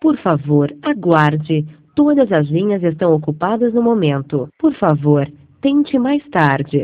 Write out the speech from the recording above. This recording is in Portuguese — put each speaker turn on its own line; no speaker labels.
Por favor, aguarde. Todas as linhas estão ocupadas no momento. Por favor, tente mais tarde.